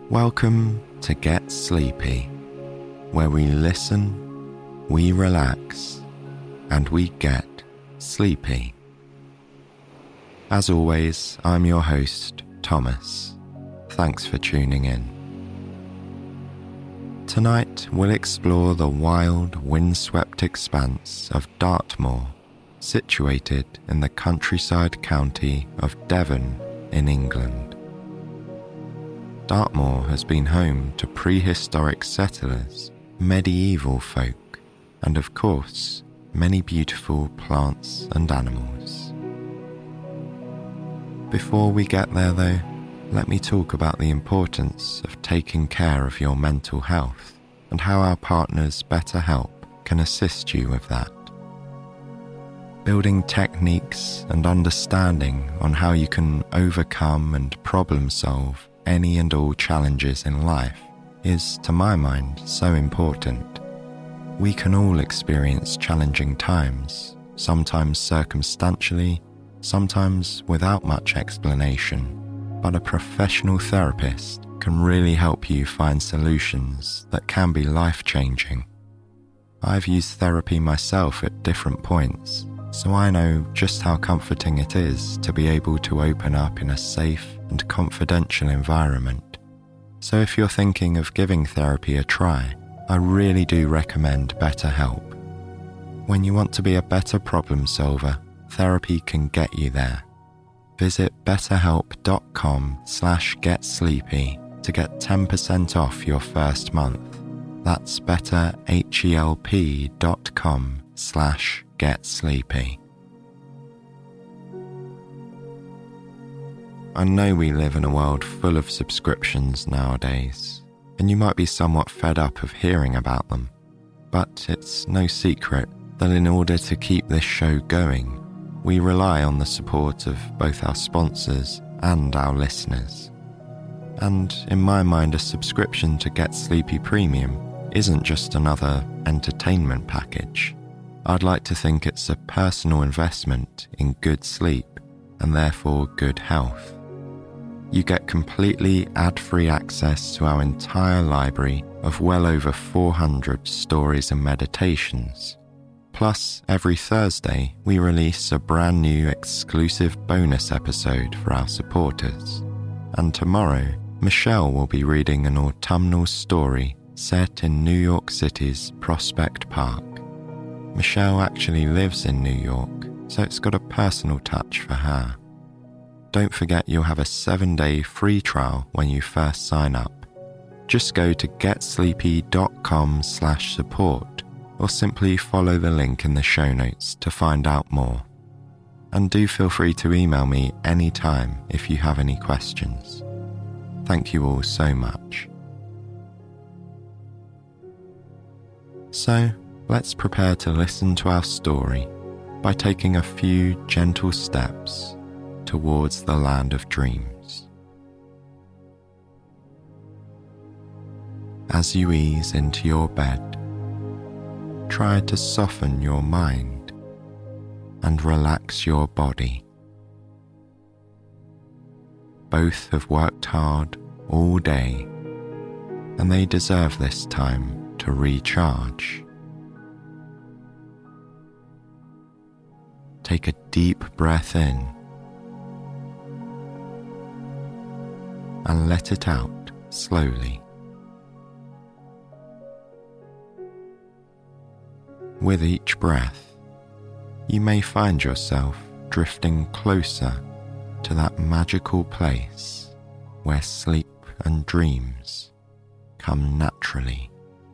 Welcome to Get Sleepy, where we listen, we relax, and we get sleepy. As always, I'm your host, Thomas. Thanks for tuning in. Tonight, we'll explore the wild, windswept expanse of Dartmoor, situated in the countryside county of Devon in England. Dartmoor has been home to prehistoric settlers, medieval folk, and of course, many beautiful plants and animals. Before we get there though, let me talk about the importance of taking care of your mental health and how our partners BetterHelp can assist you with that. Building techniques and understanding on how you can overcome and problem solve any and all challenges in life is, to my mind, so important. We can all experience challenging times, sometimes circumstantially, sometimes without much explanation, but a professional therapist can really help you find solutions that can be life-changing. I've used therapy myself at different points, so I know just how comforting it is to be able to open up in a safe and confidential environment. So if you're thinking of giving therapy a try, I really do recommend BetterHelp. When you want to be a better problem solver, therapy can get you there. Visit betterhelp.com/getsleepy to get 10% off your first month. That's betterhelp.com/getsleepy. I know we live in a world full of subscriptions nowadays, and you might be somewhat fed up of hearing about them, but it's no secret that in order to keep this show going, we rely on the support of both our sponsors and our listeners. And in my mind, a subscription to Get Sleepy Premium isn't just another entertainment package. I'd like to think it's a personal investment in good sleep and therefore good health. You get completely ad-free access to our entire library of well over 400 stories and meditations. Plus, every Thursday, we release a brand new exclusive bonus episode for our supporters. And tomorrow, Michelle will be reading an autumnal story set in New York City's Prospect Park. Michelle actually lives in New York, so it's got a personal touch for her. Don't forget you'll have a 7-day free trial when you first sign up. Just go to getsleepy.com/support or simply follow the link in the show notes to find out more. And do feel free to email me anytime if you have any questions. Thank you all so much. So, let's prepare to listen to our story by taking a few gentle steps towards the land of dreams. As you ease into your bed, try to soften your mind and relax your body. Both have worked hard all day, and they deserve this time to recharge. Take a deep breath in and let it out slowly. With each breath, you may find yourself drifting closer to that magical place where sleep and dreams come naturally.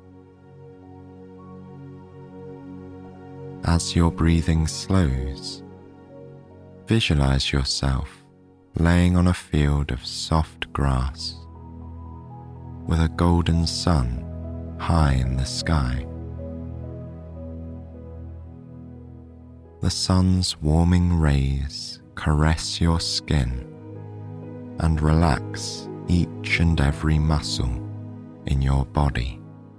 As your breathing slows, visualize yourself laying on a field of soft grass with a golden sun high in the sky. The sun's warming rays caress your skin and relax each and every muscle in your body.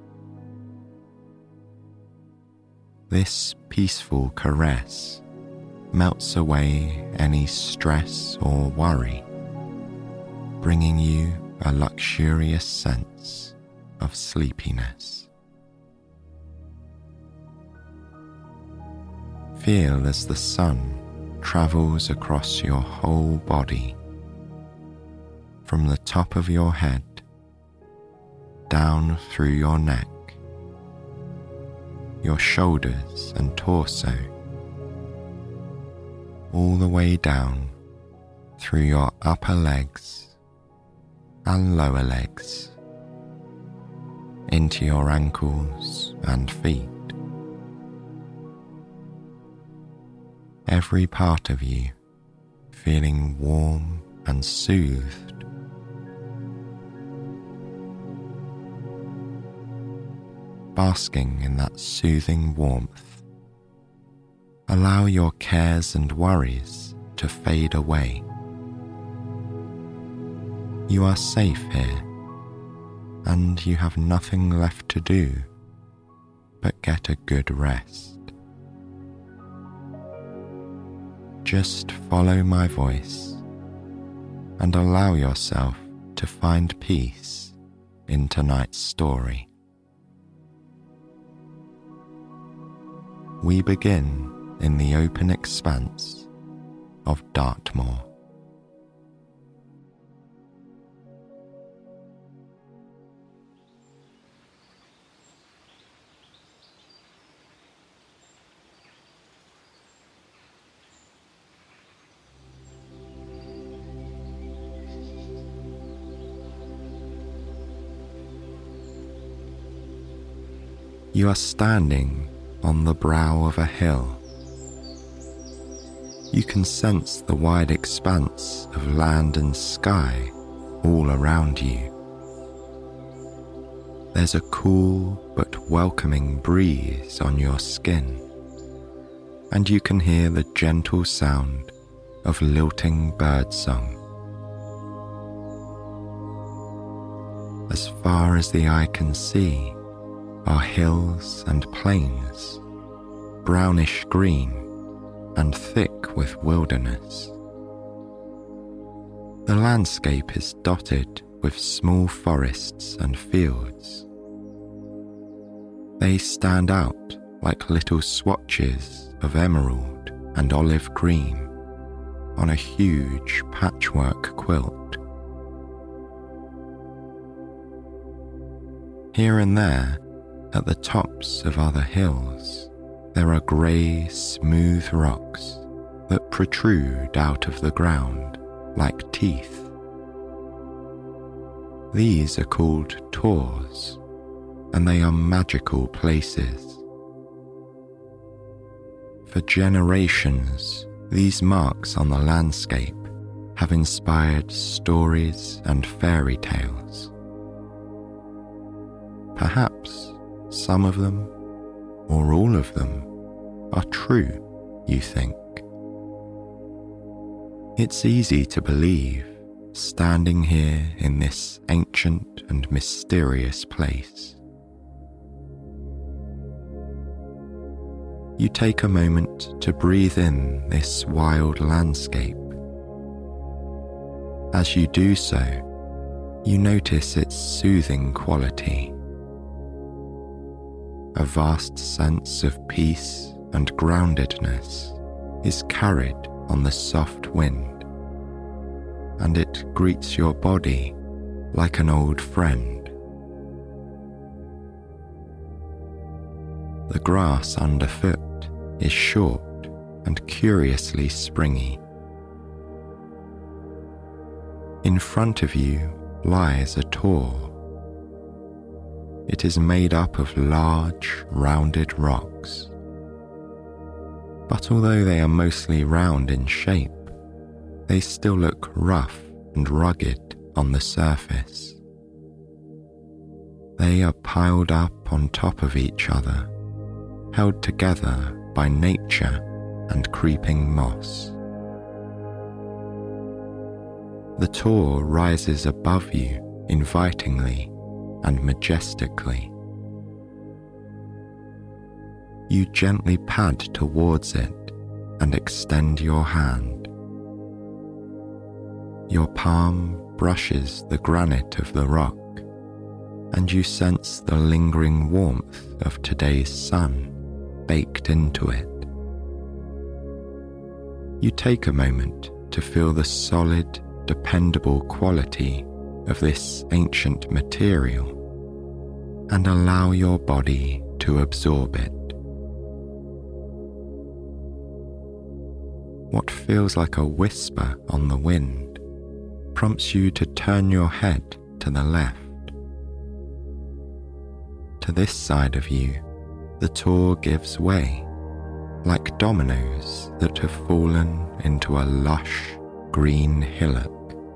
This peaceful caress melts away any stress or worry, bringing you a luxurious sense of sleepiness. Feel as the sun travels across your whole body, from the top of your head, down through your neck, your shoulders and torso, all the way down through your upper legs and lower legs, into your ankles and feet. Every part of you feeling warm and soothed. Basking in that soothing warmth, allow your cares and worries to fade away. You are safe here, and you have nothing left to do but get a good rest. Just follow my voice and allow yourself to find peace in tonight's story. We begin in the open expanse of Dartmoor. You are standing on the brow of a hill. You can sense the wide expanse of land and sky all around you. There's a cool but welcoming breeze on your skin, and you can hear the gentle sound of lilting birdsong. As far as the eye can see are hills and plains, brownish green and thick with wilderness. The landscape is dotted with small forests and fields. They stand out like little swatches of emerald and olive green on a huge patchwork quilt. Here and there, at the tops of other hills, there are grey, smooth rocks that protrude out of the ground like teeth. These are called tors, and they are magical places. For generations, these marks on the landscape have inspired stories and fairy tales. Perhaps some of them, or all of them, are true, you think. It's easy to believe, standing here in this ancient and mysterious place. You take a moment to breathe in this wild landscape. As you do so, you notice its soothing quality. A vast sense of peace and groundedness is carried on the soft wind, and it greets your body like an old friend. The grass underfoot is short and curiously springy. In front of you lies a tor. It is made up of large, rounded rocks. But although they are mostly round in shape, they still look rough and rugged on the surface. They are piled up on top of each other, held together by nature and creeping moss. The tor rises above you invitingly and majestically. You gently pad towards it and extend your hand. Your palm brushes the granite of the rock, and you sense the lingering warmth of today's sun baked into it. You take a moment to feel the solid, dependable quality of this ancient material and allow your body to absorb it. What feels like a whisper on the wind prompts you to turn your head to the left. To this side of you, the tour gives way, like dominoes that have fallen into a lush green hillock.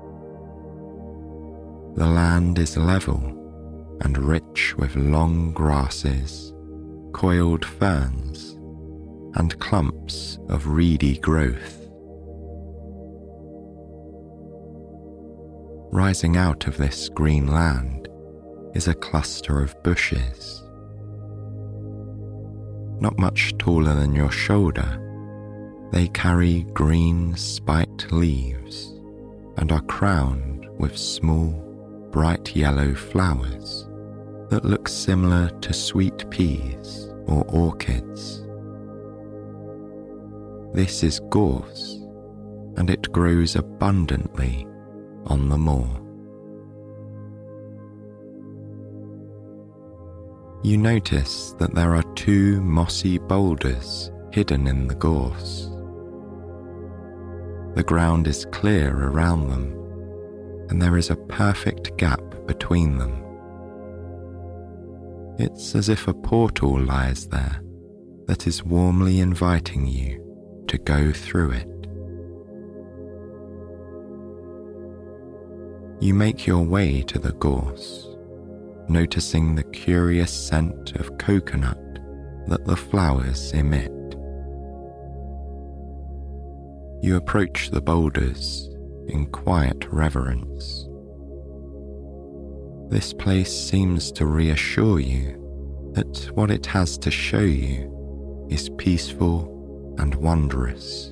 The land is level and rich with long grasses, coiled ferns, and clumps of reedy growth. Rising out of this green land is a cluster of bushes. Not much taller than your shoulder, they carry green spiked leaves and are crowned with small, bright yellow flowers that look similar to sweet peas or orchids. This is gorse, and it grows abundantly on the moor. You notice that there are 2 mossy boulders hidden in the gorse. The ground is clear around them, and there is a perfect gap between them. It's as if a portal lies there that is warmly inviting you to go through it. You make your way to the gorse, noticing the curious scent of coconut that the flowers emit. You approach the boulders in quiet reverence. This place seems to reassure you that what it has to show you is peaceful and wondrous.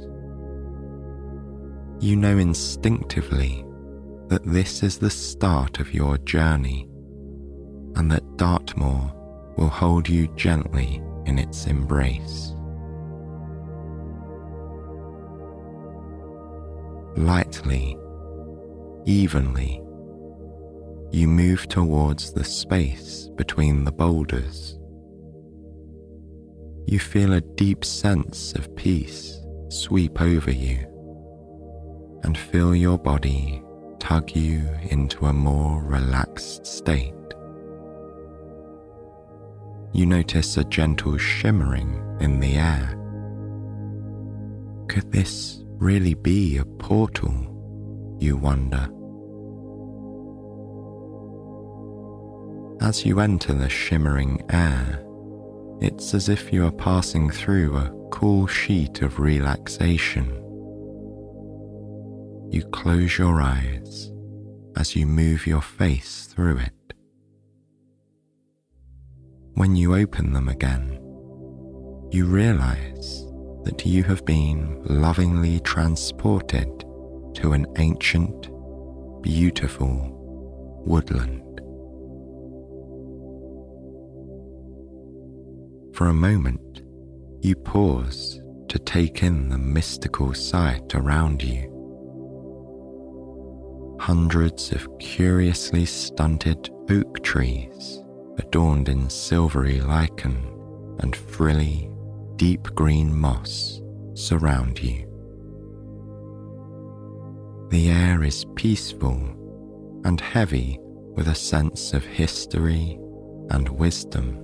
You know instinctively that this is the start of your journey, and that Dartmoor will hold you gently in its embrace. Lightly, evenly, you move towards the space between the boulders. You feel a deep sense of peace sweep over you and feel your body tug you into a more relaxed state. You notice a gentle shimmering in the air. Could this really be a portal, you wonder? As you enter the shimmering air, it's as if you are passing through a cool sheet of relaxation. You close your eyes as you move your face through it. When you open them again, you realize that you have been lovingly transported to an ancient, beautiful woodland. For a moment, you pause to take in the mystical sight around you. Hundreds of curiously stunted oak trees, adorned in silvery lichen and frilly, deep green moss, surround you. The air is peaceful and heavy with a sense of history and wisdom.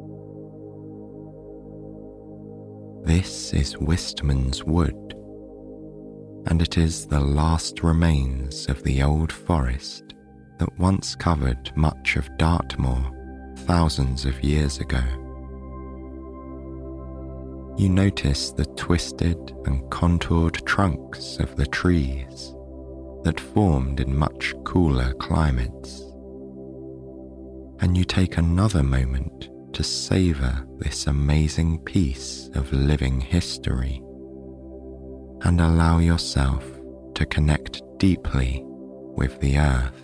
This is Wistman's Wood, and it is the last remains of the old forest that once covered much of Dartmoor thousands of years ago. You notice the twisted and contoured trunks of the trees that formed in much cooler climates, and you take another moment to savour this amazing piece of living history and allow yourself to connect deeply with the earth.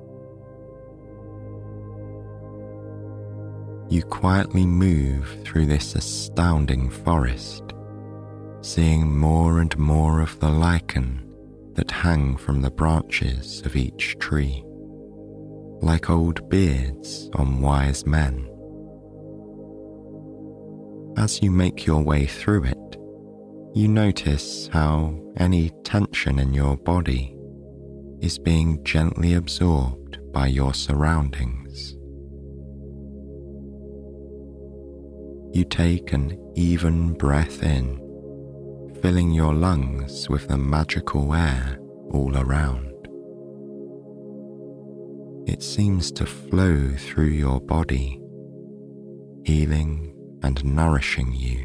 You quietly move through this astounding forest, seeing more and more of the lichen that hang from the branches of each tree, like old beards on wise men. As you make your way through it, you notice how any tension in your body is being gently absorbed by your surroundings. You take an even breath in, filling your lungs with the magical air all around. It seems to flow through your body, healing and nourishing you.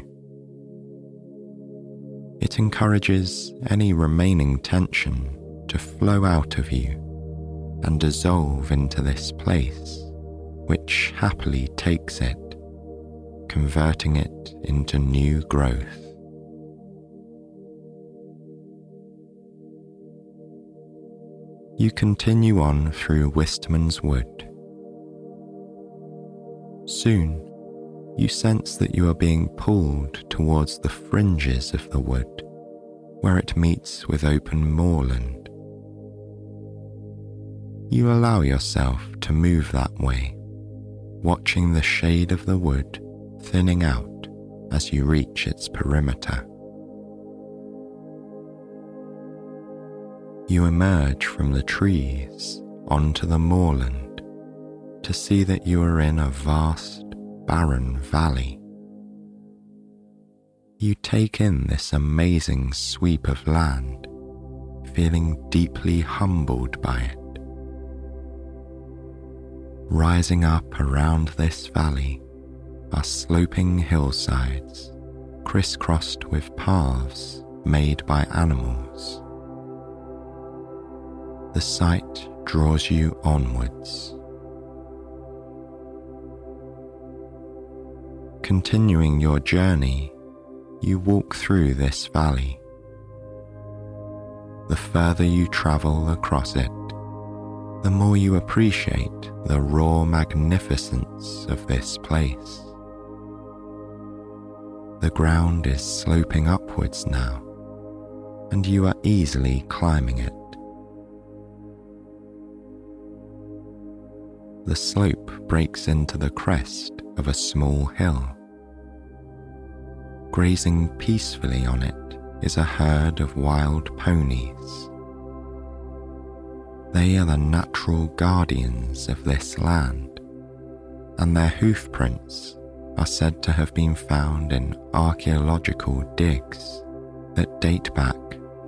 It encourages any remaining tension to flow out of you and dissolve into this place, which happily takes it, converting it into new growth. You continue on through Wistman's Wood. Soon, you sense that you are being pulled towards the fringes of the wood, where it meets with open moorland. You allow yourself to move that way, watching the shade of the wood thinning out as you reach its perimeter. You emerge from the trees onto the moorland to see that you are in a vast, barren valley. You take in this amazing sweep of land, feeling deeply humbled by it. Rising up around this valley are sloping hillsides, crisscrossed with paths made by animals. The sight draws you onwards. Continuing your journey, you walk through this valley. The further you travel across it, the more you appreciate the raw magnificence of this place. The ground is sloping upwards now, and you are easily climbing it. The slope breaks into the crest of a small hill. Grazing peacefully on it is a herd of wild ponies. They are the natural guardians of this land, and their hoof prints are said to have been found in archaeological digs that date back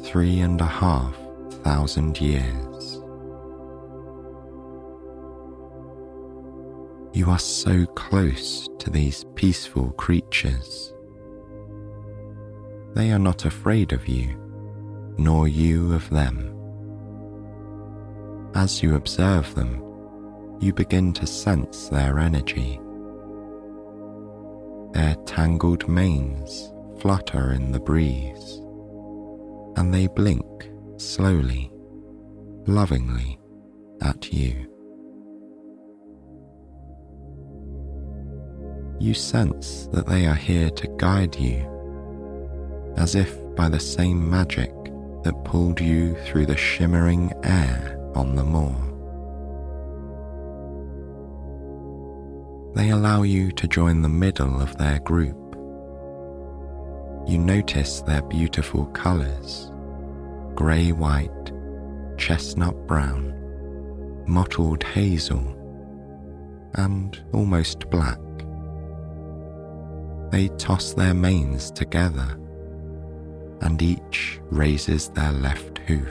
3,500 years. You are so close to these peaceful creatures. They are not afraid of you, nor you of them. As you observe them, you begin to sense their energy. Their tangled manes flutter in the breeze, and they blink slowly, lovingly at you. You sense that they are here to guide you, as if by the same magic that pulled you through the shimmering air on the moor. They allow you to join the middle of their group. You notice their beautiful colours: grey-white, chestnut-brown, mottled hazel, and almost black. They toss their manes together, and each raises their left hoof.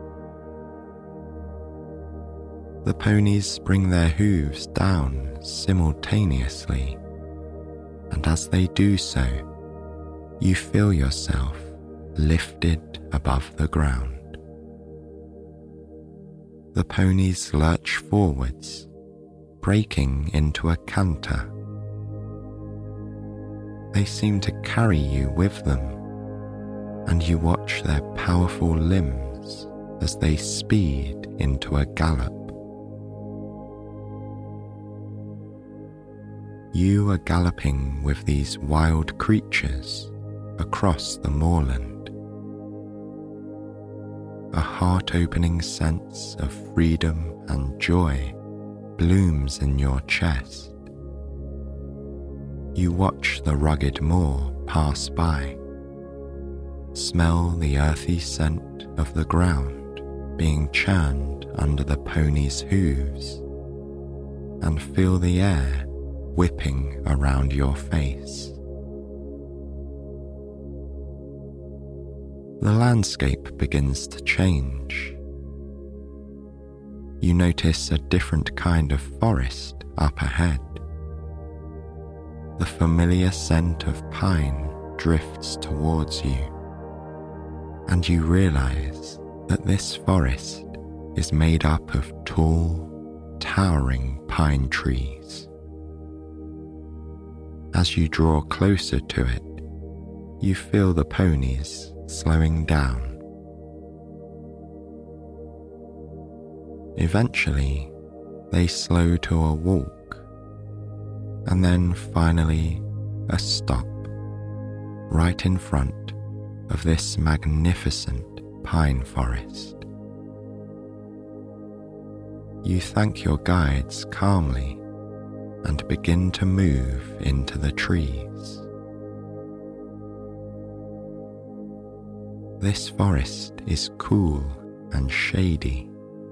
The ponies bring their hooves down simultaneously, and as they do so, you feel yourself lifted above the ground. The ponies lurch forwards, breaking into a canter. They seem to carry you with them, and you watch their powerful limbs as they speed into a gallop. You are galloping with these wild creatures across the moorland. A heart-opening sense of freedom and joy blooms in your chest. You watch the rugged moor pass by, smell the earthy scent of the ground being churned under the pony's hooves, and feel the air whipping around your face. The landscape begins to change. You notice a different kind of forest up ahead. The familiar scent of pine drifts towards you, and you realize that this forest is made up of tall, towering pine trees. As you draw closer to it, you feel the ponies slowing down. Eventually, they slow to a walk, and then finally a stop right in front of this magnificent pine forest. You thank your guides calmly and begin to move into the trees. This forest is cool and shady.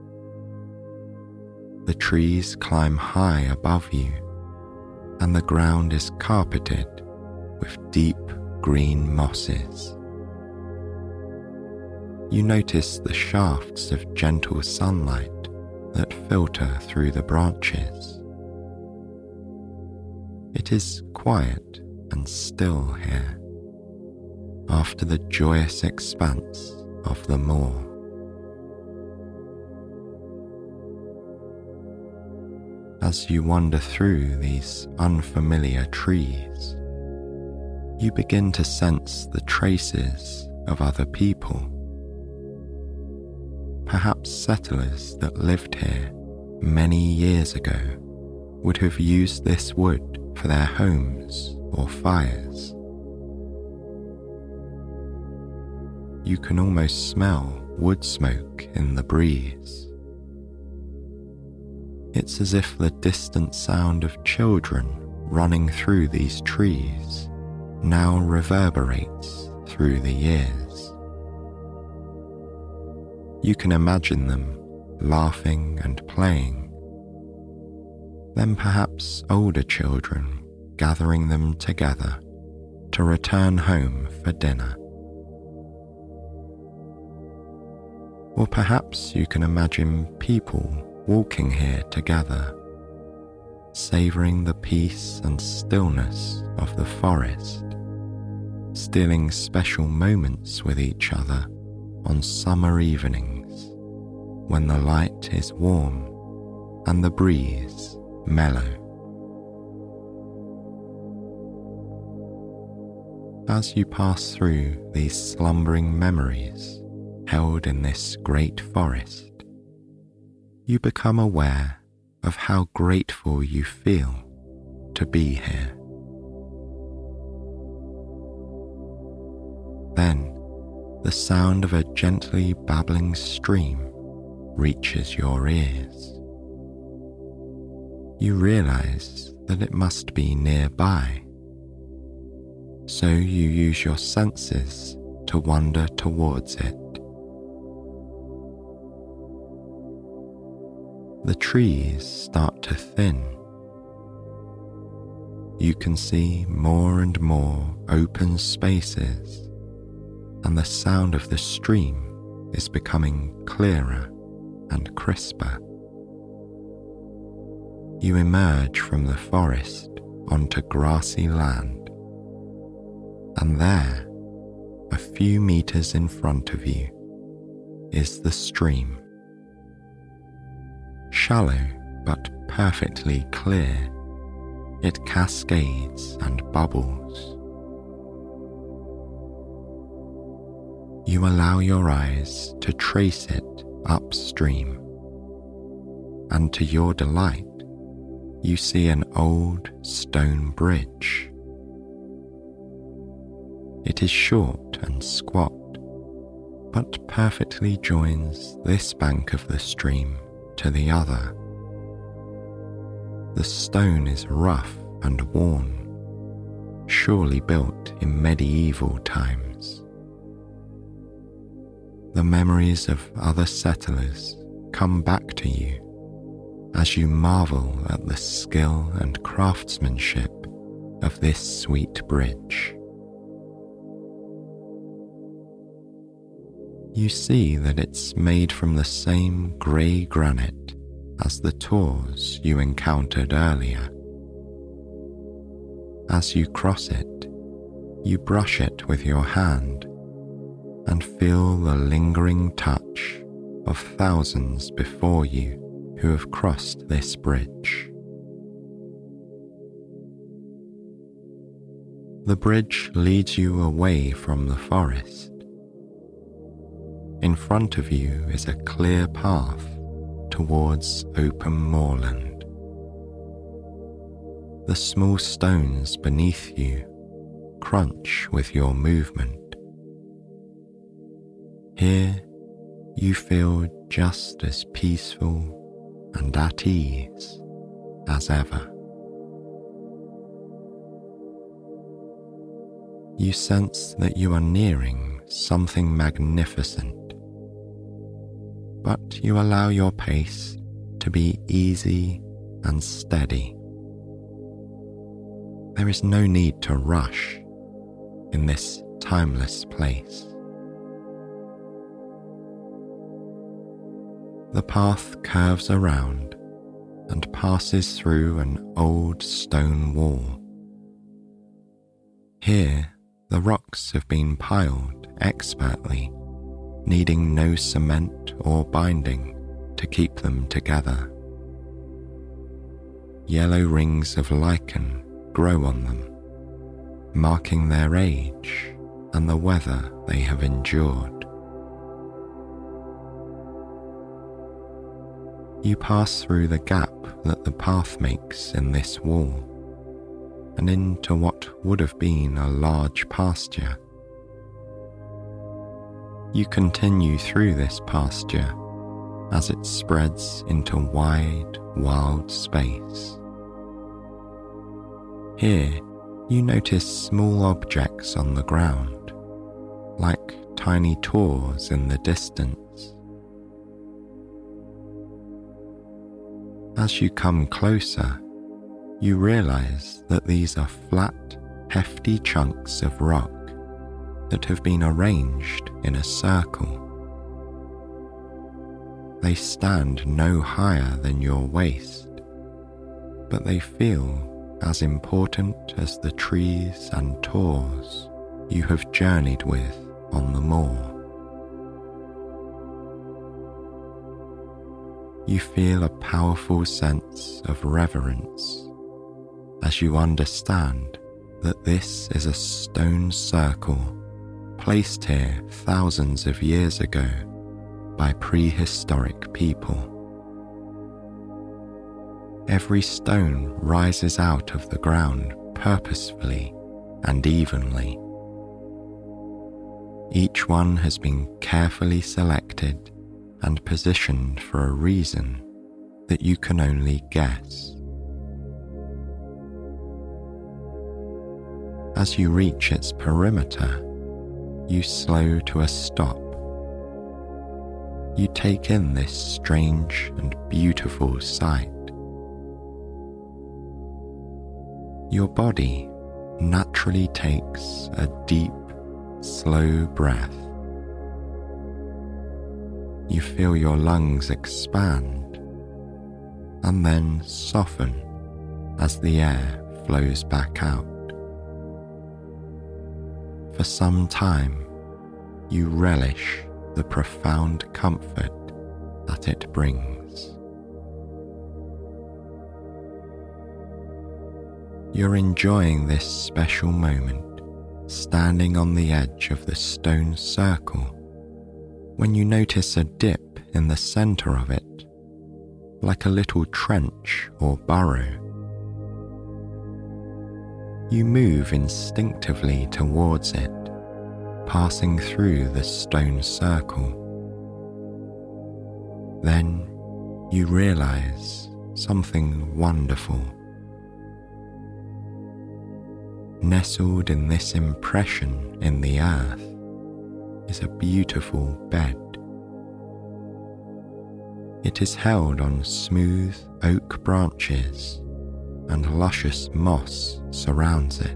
The trees climb high above you, and the ground is carpeted with deep green mosses. You notice the shafts of gentle sunlight that filter through the branches. It is quiet and still here, after the joyous expanse of the moor. As you wander through these unfamiliar trees, you begin to sense the traces of other people. Perhaps settlers that lived here many years ago would have used this wood for their homes or fires. You can almost smell wood smoke in the breeze. It's as if the distant sound of children running through these trees now reverberates through the years. You can imagine them laughing and playing, then perhaps older children gathering them together to return home for dinner. Or perhaps you can imagine people walking here together, savouring the peace and stillness of the forest, stealing special moments with each other on summer evenings when the light is warm and the breeze mellow. As you pass through these slumbering memories held in this great forest, you become aware of how grateful you feel to be here. Then, the sound of a gently babbling stream reaches your ears. You realize that it must be nearby, so you use your senses to wander towards it. The trees start to thin. You can see more and more open spaces, and the sound of the stream is becoming clearer and crisper. You emerge from the forest onto grassy land, and there, a few meters in front of you, is the stream. Shallow but perfectly clear, it cascades and bubbles. you allow your eyes to trace it upstream, and to your delight, you see an old stone bridge. It is short and squat, but perfectly joins this bank of the stream to the other. The stone is rough and worn, surely built in medieval times. The memories of other settlers come back to you as you marvel at the skill and craftsmanship of this sweet bridge. You see that it's made from the same grey granite as the tors you encountered earlier. As you cross it, you brush it with your hand and feel the lingering touch of thousands before you who have crossed this bridge. The bridge leads you away from the forest. In front of you is a clear path towards open moorland. The small stones beneath you crunch with your movement. Here you feel just as peaceful and at ease as ever. You sense that you are nearing something magnificent, but you allow your pace to be easy and steady. There is no need to rush in this timeless place. The path curves around and passes through an old stone wall. Here, the rocks have been piled expertly, needing no cement or binding to keep them together. Yellow rings of lichen grow on them, marking their age and the weather they have endured. You pass through the gap that the path makes in this wall and into what would have been a large pasture. You continue through this pasture as it spreads into wide, wild space. Here, you notice small objects on the ground, like tiny tors in the distance. As you come closer, you realize that these are flat, hefty chunks of rock that have been arranged in a circle. They stand no higher than your waist, but they feel as important as the trees and tors you have journeyed with on the moor. You feel a powerful sense of reverence as you understand that this is a stone circle placed here thousands of years ago by prehistoric people. Every stone rises out of the ground purposefully and evenly. Each one has been carefully selected and positioned for a reason that you can only guess. As you reach its perimeter, you slow to a stop. You take in this strange and beautiful sight. Your body naturally takes a deep, slow breath. You feel your lungs expand and then soften as the air flows back out. For some time, you relish the profound comfort that it brings. You're enjoying this special moment, standing on the edge of the stone circle when you notice a dip in the center of it, like a little trench or burrow. You move instinctively towards it, passing through the stone circle. Then you realize something wonderful. Nestled in this impression in the earth is a beautiful bed. It is held on smooth oak branches, and luscious moss surrounds it.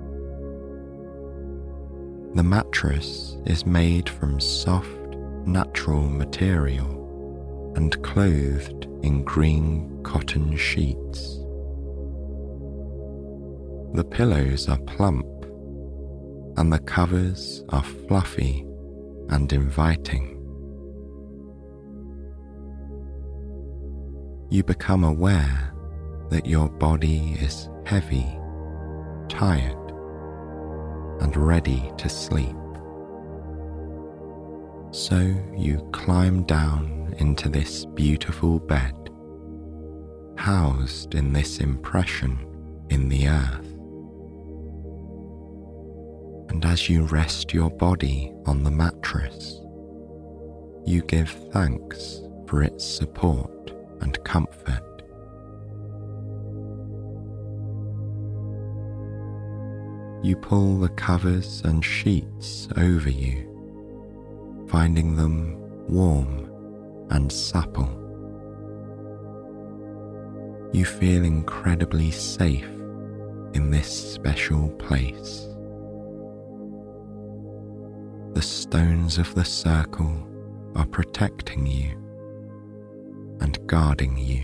The mattress is made from soft, natural material and clothed in green cotton sheets. The pillows are plump, and the covers are fluffy and inviting. You become aware that your body is heavy, tired, and ready to sleep. So you climb down into this beautiful bed, housed in this impression in the earth. And as you rest your body on the mattress, you give thanks for its support and comfort. You pull the covers and sheets over you, finding them warm and supple. You feel incredibly safe in this special place. The stones of the circle are protecting you and guarding you.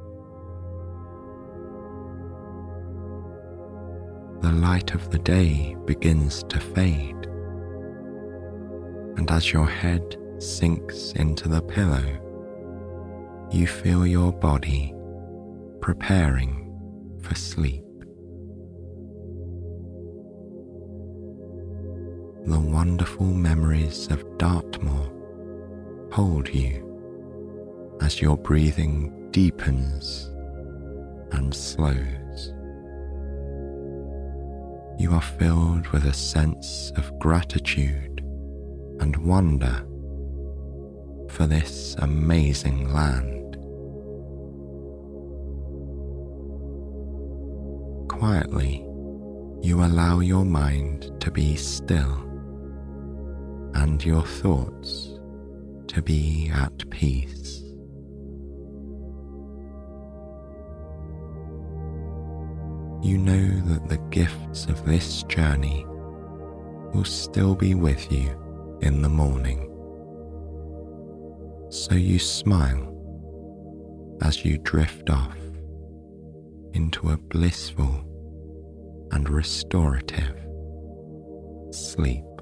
The light of the day begins to fade, and as your head sinks into the pillow, you feel your body preparing for sleep. The wonderful memories of Dartmoor hold you as your breathing deepens and slows. You are filled with a sense of gratitude and wonder for this amazing land. Quietly, you allow your mind to be still and your thoughts to be at peace. You know that the gifts of this journey will still be with you in the morning. So you smile as you drift off into a blissful and restorative sleep.